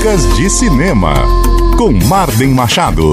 Dicas de Cinema, com Marden Machado.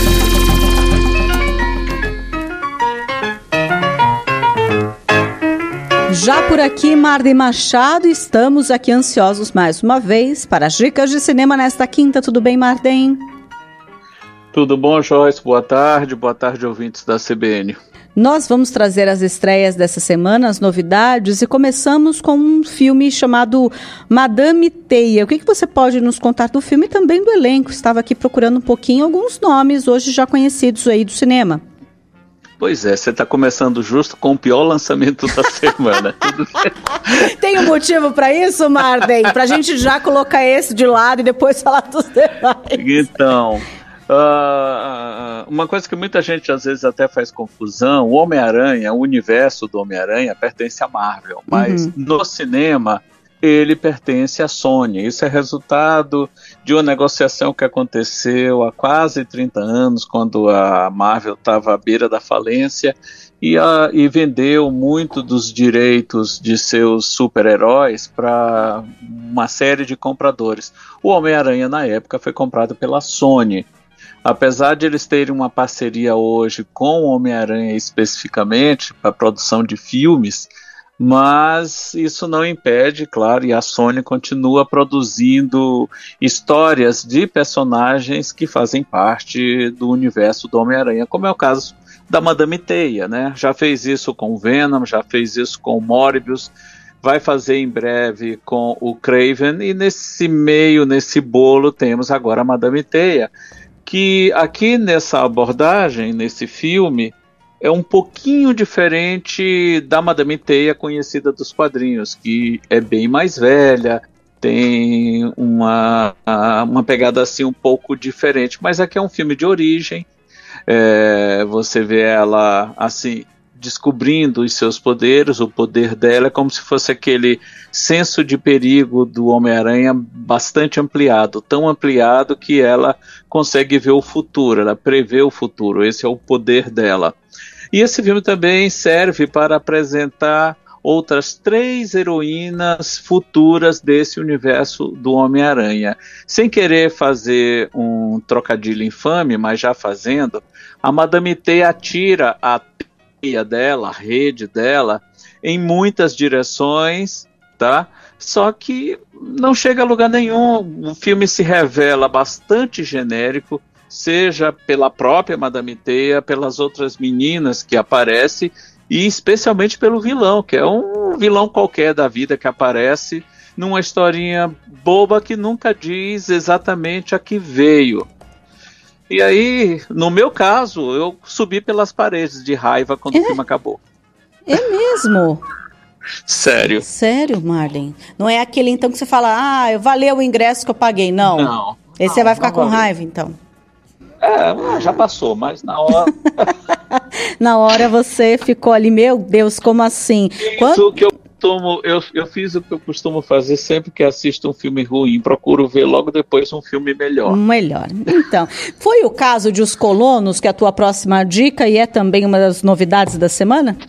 Já por aqui, Marden Machado, estamos aqui ansiosos mais uma vez para as Dicas de Cinema nesta quinta. Tudo bem, Marden? Tudo bom, Joyce? Boa tarde, ouvintes da CBN. Nós vamos trazer as estreias dessa semana, as novidades, e começamos com um filme chamado Madame Teia. O que você pode nos contar do filme e também do elenco? Estava aqui procurando um pouquinho alguns nomes hoje já conhecidos aí do cinema. Pois é, você está começando justo com o pior lançamento da semana. Tem um motivo para isso, Marden? Para a gente já colocar esse de lado e depois falar dos demais. Então, uma coisa que muita gente às vezes até faz confusão, o Homem-Aranha, o universo do Homem-Aranha pertence à Marvel, mas no cinema ele pertence à Sony. Isso é resultado de uma negociação que aconteceu há quase 30 anos, quando a Marvel estava à beira da falência e vendeu muito dos direitos de seus super-heróis para uma série de compradores. O Homem-Aranha, na época, foi comprado pela Sony. Apesar de eles terem uma parceria hoje com o Homem-Aranha especificamente para a produção de filmes, mas isso não impede, claro, e a Sony continua produzindo histórias de personagens que fazem parte do universo do Homem-Aranha, como é o caso da Madame Teia, né? Já fez isso com o Venom, já fez isso com o Morbius, vai fazer em breve com o Kraven, e nesse meio, nesse bolo, temos agora a Madame Teia, que aqui nessa abordagem, nesse filme, é um pouquinho diferente da Madame Teia conhecida dos quadrinhos, que é bem mais velha, tem uma pegada assim um pouco diferente, mas aqui é um filme de origem, você vê ela assim descobrindo os seus poderes, o poder dela é como se fosse aquele senso de perigo do Homem-Aranha bastante ampliado, tão ampliado que ela consegue ver o futuro, ela prevê o futuro, esse é o poder dela. E esse filme também serve para apresentar outras 3 heroínas futuras desse universo do Homem-Aranha. Sem querer fazer um trocadilho infame, mas já fazendo, a Madame Teia atira a teia dela, a rede dela, em muitas direções, tá? Só que não chega a lugar nenhum. O filme se revela bastante genérico, seja pela própria Madame Teia, pelas outras meninas que aparecem, e especialmente pelo vilão, que é um vilão qualquer da vida que aparece numa historinha boba que nunca diz exatamente a que veio. E aí, no meu caso, eu subi pelas paredes de raiva quando o filme acabou. É mesmo? Sério. Sério, Marden? Não é aquele então que você fala, valeu o ingresso que eu paguei, não? Não. Esse você vai ficar com raiva, então? Já passou, mas na hora... Na hora você ficou ali, meu Deus, como assim? Isso que eu fiz o que eu costumo fazer sempre que assisto um filme ruim, procuro ver logo depois um filme melhor. Melhor. Então, foi o caso de Os Colonos, que é a tua próxima dica e é também uma das novidades da semana?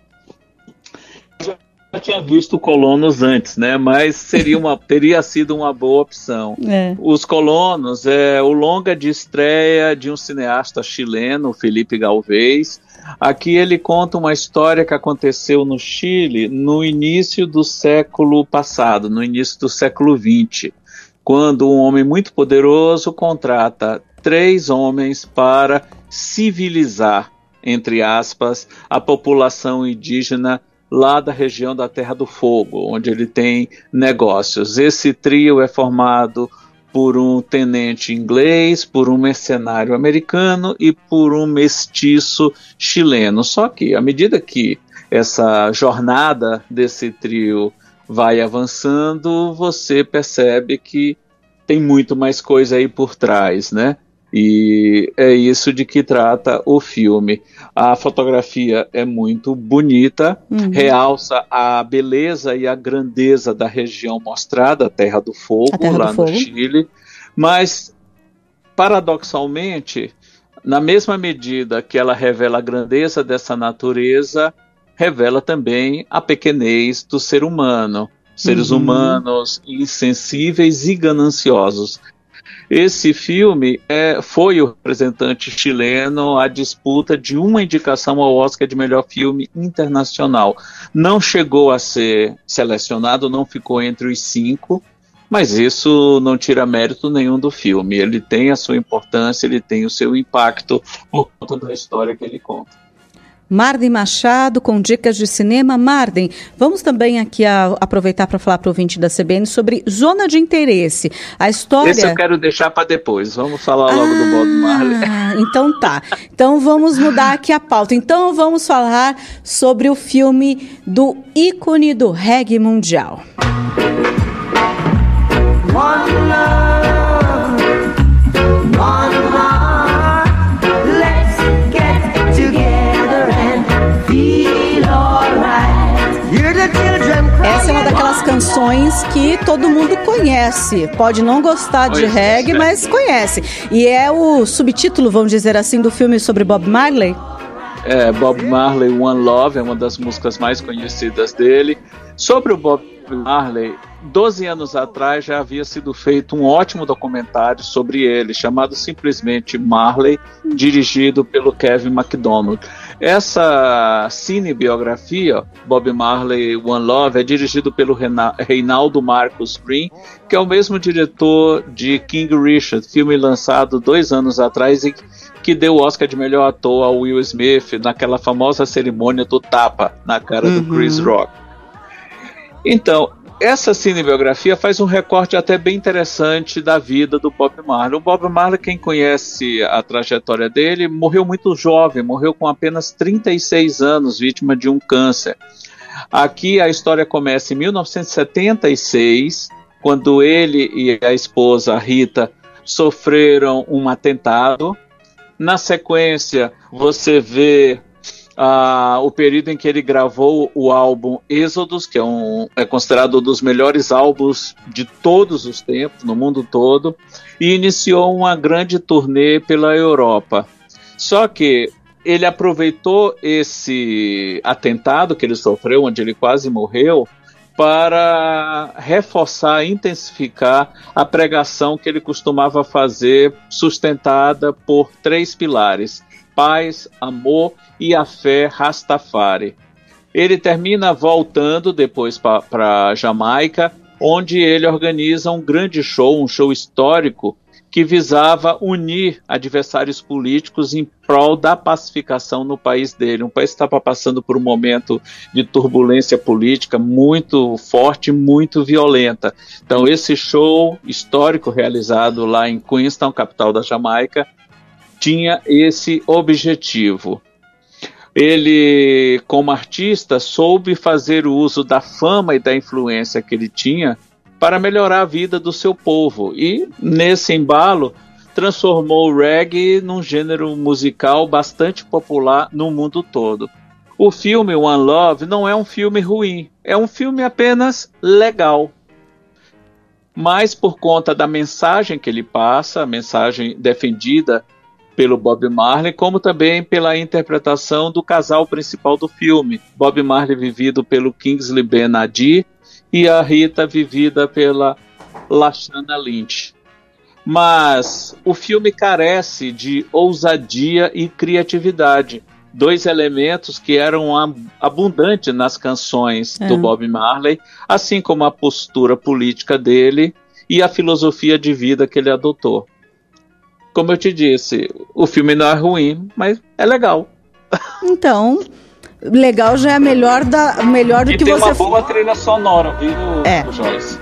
Eu tinha visto Colonos antes, né? Mas teria sido uma boa opção. Os Colonos é o longa de estreia de um cineasta chileno, Felipe Galvez. Aqui ele conta uma história que aconteceu no Chile no início do século passado, no início do século XX, quando um homem muito poderoso contrata 3 homens para civilizar, entre aspas, a população indígena lá da região da Terra do Fogo, onde ele tem negócios. Esse trio é formado por um tenente inglês, por um mercenário americano e por um mestiço chileno. Só que, à medida que essa jornada desse trio vai avançando, você percebe que tem muito mais coisa aí por trás, né? E é isso de que trata o filme. A fotografia é muito bonita, realça a beleza e a grandeza da região mostrada, a Terra do Fogo, no Chile, mas, paradoxalmente, na mesma medida que ela revela a grandeza dessa natureza, revela também a pequenez do ser humano. Seres humanos insensíveis e gananciosos. Esse filme foi o representante chileno à disputa de uma indicação ao Oscar de melhor filme internacional. Não chegou a ser selecionado, não ficou entre os 5, mas isso não tira mérito nenhum do filme. Ele tem a sua importância, ele tem o seu impacto por conta da história que ele conta. Marden Machado com dicas de cinema. Marden, vamos também aqui aproveitar para falar para o ouvinte da CBN sobre Zona de Interesse. A história... Esse eu quero deixar para depois, vamos falar logo do Bob Marley. Então tá, então vamos mudar aqui a pauta. Então vamos falar sobre o filme do ícone do reggae mundial. One love, one heart, let's get together and feel alright. Essa é uma daquelas canções que todo mundo conhece. Pode não gostar de reggae, mas conhece. E é o subtítulo, vamos dizer assim, do filme sobre Bob Marley? Bob Marley, One Love, é uma das músicas mais conhecidas dele. Sobre o Bob Marley, 12 anos atrás já havia sido feito um ótimo documentário sobre ele, chamado simplesmente Marley, dirigido pelo Kevin MacDonald. Essa cinebiografia, Bob Marley, One Love, é dirigido pelo Reinaldo Marcus Green, que é o mesmo diretor de King Richard, filme lançado 2 anos atrás e que deu o Oscar de melhor ator ao Will Smith naquela famosa cerimônia do tapa na cara do Chris Rock. Então, essa cinebiografia faz um recorte até bem interessante da vida do Bob Marley. O Bob Marley, quem conhece a trajetória dele, morreu muito jovem, morreu com apenas 36 anos, vítima de um câncer. Aqui a história começa em 1976, quando ele e a esposa Rita sofreram um atentado. Na sequência, você vê o período em que ele gravou o álbum Exodus, que é considerado um dos melhores álbuns de todos os tempos, no mundo todo, e iniciou uma grande turnê pela Europa. Só que ele aproveitou esse atentado que ele sofreu, onde ele quase morreu, para reforçar, intensificar a pregação que ele costumava fazer, sustentada por 3 pilares: paz, amor e a fé Rastafari. Ele termina voltando depois para Jamaica, onde ele organiza um grande show, um show histórico, que visava unir adversários políticos em prol da pacificação no país dele. Um país que estava passando por um momento de turbulência política muito forte, muito violenta. Então esse show histórico realizado lá em Queenstown, capital da Jamaica, tinha esse objetivo. Ele, como artista, soube fazer o uso da fama e da influência que ele tinha para melhorar a vida do seu povo, e nesse embalo transformou o reggae num gênero musical bastante popular no mundo todo. O filme One Love não é um filme ruim, é um filme apenas legal, mas por conta da mensagem que ele passa, a mensagem defendida pelo Bob Marley, como também pela interpretação do casal principal do filme, Bob Marley vivido pelo Kingsley Ben-Adir e a Rita vivida pela Lashana Lynch. Mas o filme carece de ousadia e criatividade, 2 elementos que eram abundantes nas canções do Bob Marley, assim como a postura política dele e a filosofia de vida que ele adotou. Como eu te disse, o filme não é ruim, mas é legal. Então, legal já é melhor do que você... E tem uma boa trilha sonora, viu, Joyce?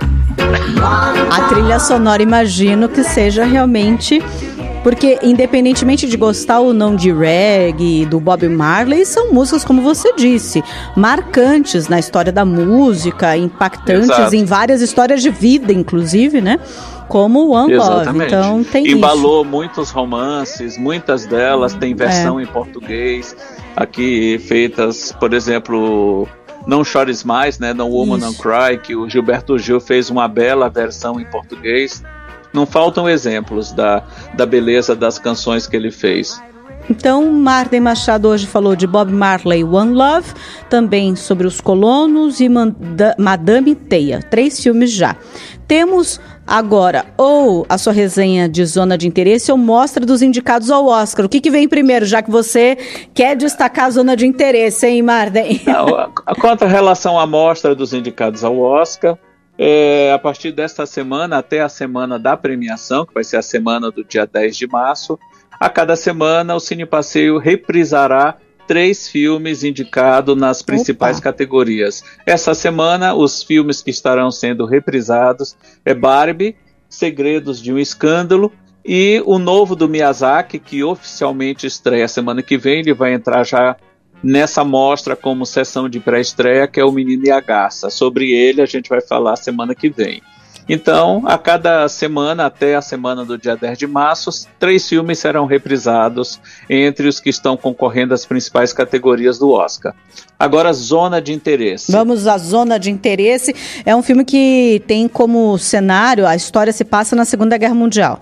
A trilha sonora, imagino que seja realmente... Porque, independentemente de gostar ou não de reggae, do Bob Marley, são músicas, como você disse, marcantes na história da música, impactantes. Exato. Em várias histórias de vida, inclusive, né? Como One Love. Então, tem embalou muitos romances, muitas delas têm versão em português, aqui feitas, por exemplo, Não Chores Mais, né? No Woman Don't Cry, que o Gilberto Gil fez uma bela versão em português. Não faltam exemplos da beleza das canções que ele fez. Então, Marden Machado hoje falou de Bob Marley, One Love, também sobre Os Colonos e Madame Teia. 3 filmes já. Temos agora ou a sua resenha de Zona de Interesse ou mostra dos indicados ao Oscar. O que vem primeiro, já que você quer destacar a Zona de Interesse, hein, Marden? Quanto à relação à mostra dos indicados ao Oscar, a partir desta semana até a semana da premiação, que vai ser a semana do dia 10 de março, a cada semana o Cine Passeio reprisará 3 filmes indicados nas principais categorias. Essa semana, os filmes que estarão sendo reprisados é Barbie, Segredos de um Escândalo, e o novo do Miyazaki, que oficialmente estreia semana que vem. Ele vai entrar já nessa mostra como sessão de pré-estreia, que é O Menino e a Garça. Sobre ele a gente vai falar semana que vem. Então, a cada semana, até a semana do dia 10 de março, 3 filmes serão reprisados entre os que estão concorrendo às principais categorias do Oscar. Agora, Zona de Interesse. Vamos à Zona de Interesse. É um filme que tem como cenário, a história se passa na Segunda Guerra Mundial.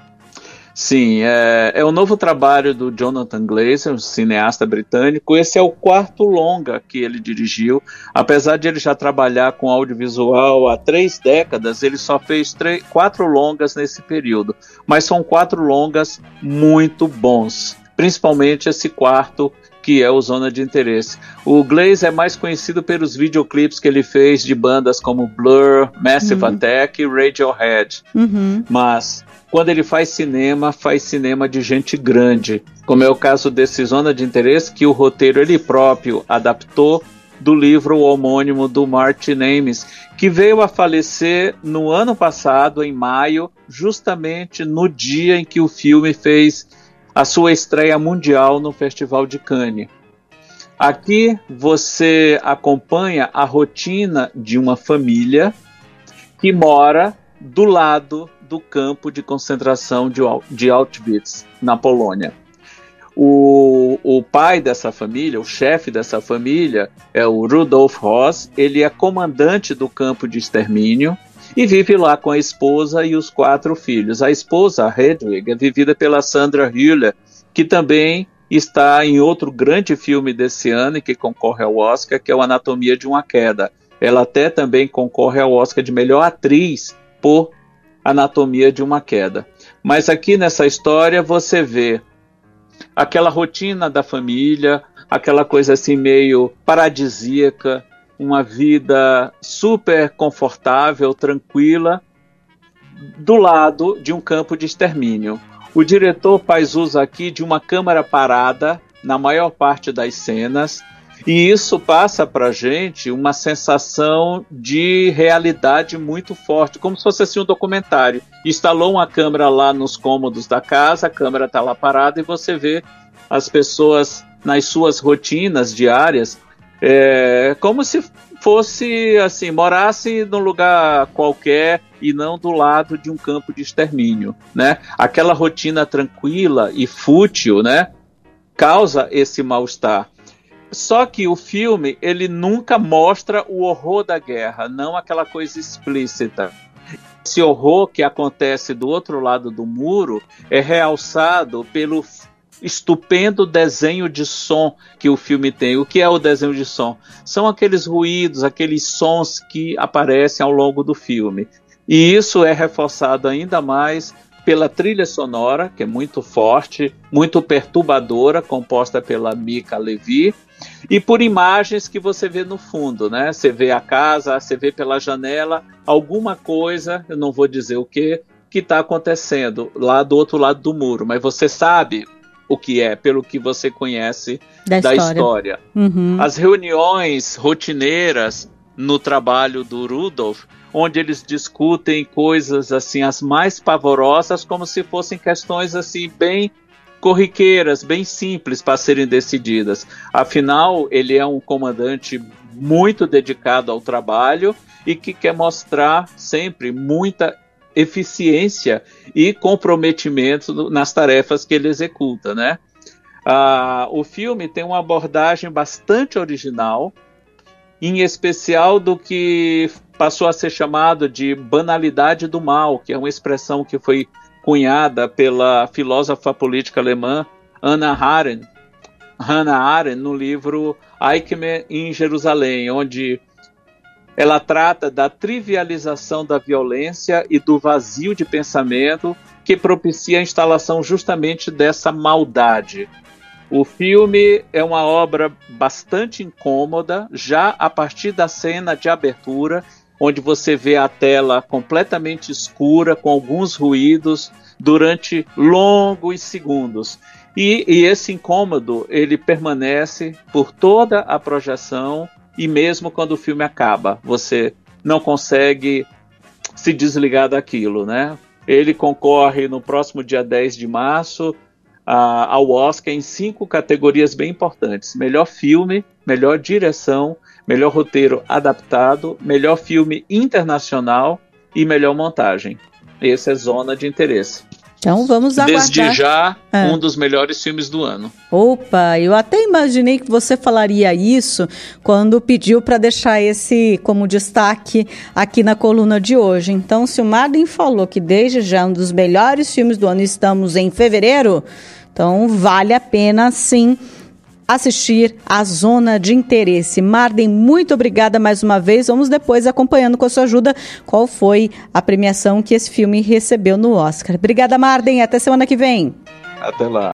Sim, é o novo trabalho do Jonathan Glazer, um cineasta britânico. Esse é o 4º longa que ele dirigiu. Apesar de ele já trabalhar com audiovisual há 3 décadas, ele só fez 4 longas nesse período. Mas são 4 longas muito bons, principalmente esse 4º, que é o Zona de Interesse. O Glazer é mais conhecido pelos videoclipes que ele fez de bandas como Blur, Massive Attack e Radiohead. Mas quando ele faz cinema de gente grande, como é o caso desse Zona de Interesse, que o roteiro ele próprio adaptou do livro homônimo do Martin Amis, que veio a falecer no ano passado, em maio, justamente no dia em que o filme fez a sua estreia mundial no Festival de Cannes. Aqui você acompanha a rotina de uma família que mora do lado do campo de concentração de Auschwitz, na Polônia. O pai dessa família, o chefe dessa família, é o Rudolf Ross. Ele é comandante do campo de extermínio e vive lá com a esposa e os 4 filhos. A esposa, a Hedwig, é vivida pela Sandra Hüller, que também está em outro grande filme desse ano e que concorre ao Oscar, que é o Anatomia de uma Queda. Ela até também concorre ao Oscar de melhor atriz por Anatomia de uma Queda. Mas aqui nessa história você vê aquela rotina da família, aquela coisa assim meio paradisíaca, uma vida super confortável, tranquila, do lado de um campo de extermínio. O diretor faz uso aqui de uma câmera parada na maior parte das cenas, e isso passa para a gente uma sensação de realidade muito forte, como se fosse assim um documentário. Instalou uma câmera lá nos cômodos da casa, a câmera está lá parada e você vê as pessoas nas suas rotinas diárias, como se fosse assim, morasse num lugar qualquer e não do lado de um campo de extermínio, né? Aquela rotina tranquila e fútil, né, causa esse mal-estar. Só que o filme, ele nunca mostra o horror da guerra, não aquela coisa explícita. Esse horror que acontece do outro lado do muro é realçado pelo estupendo desenho de som que o filme tem. O que é o desenho de som? São aqueles ruídos, aqueles sons que aparecem ao longo do filme. E isso é reforçado ainda mais pela trilha sonora, que é muito forte, muito perturbadora, composta pela Mica Levi, e por imagens que você vê no fundo, né? Você vê a casa, você vê pela janela alguma coisa, eu não vou dizer o que está acontecendo lá do outro lado do muro, mas você sabe o que é, pelo que você conhece da história. As reuniões rotineiras no trabalho do Rudolf, onde eles discutem coisas assim, as mais pavorosas, como se fossem questões assim bem corriqueiras, bem simples para serem decididas. Afinal, ele é um comandante muito dedicado ao trabalho e que quer mostrar sempre muita eficiência e comprometimento nas tarefas que ele executa, né? O filme tem uma abordagem bastante original, em especial do que passou a ser chamado de banalidade do mal, que é uma expressão que foi cunhada pela filósofa política alemã Hannah Arendt no livro Eichmann em Jerusalém, onde ela trata da trivialização da violência e do vazio de pensamento que propicia a instalação justamente dessa maldade. O filme é uma obra bastante incômoda, já a partir da cena de abertura, onde você vê a tela completamente escura, com alguns ruídos, durante longos segundos. E esse incômodo, ele permanece por toda a projeção, e mesmo quando o filme acaba, você não consegue se desligar daquilo, né? Ele concorre no próximo dia 10 de março ao Oscar em 5 categorias bem importantes: melhor filme, melhor direção, melhor roteiro adaptado, melhor filme internacional e melhor montagem. Esse é Zona de Interesse. Então vamos aguardar. Desde já, um dos melhores filmes do ano. Opa, eu até imaginei que você falaria isso quando pediu para deixar esse como destaque aqui na coluna de hoje. Então, se o Marden falou que desde já um dos melhores filmes do ano, estamos em fevereiro, então vale a pena sim assistir a Zona de Interesse. Marden, muito obrigada mais uma vez. Vamos depois acompanhando com a sua ajuda qual foi a premiação que esse filme recebeu no Oscar. Obrigada, Marden. Até semana que vem. Até lá.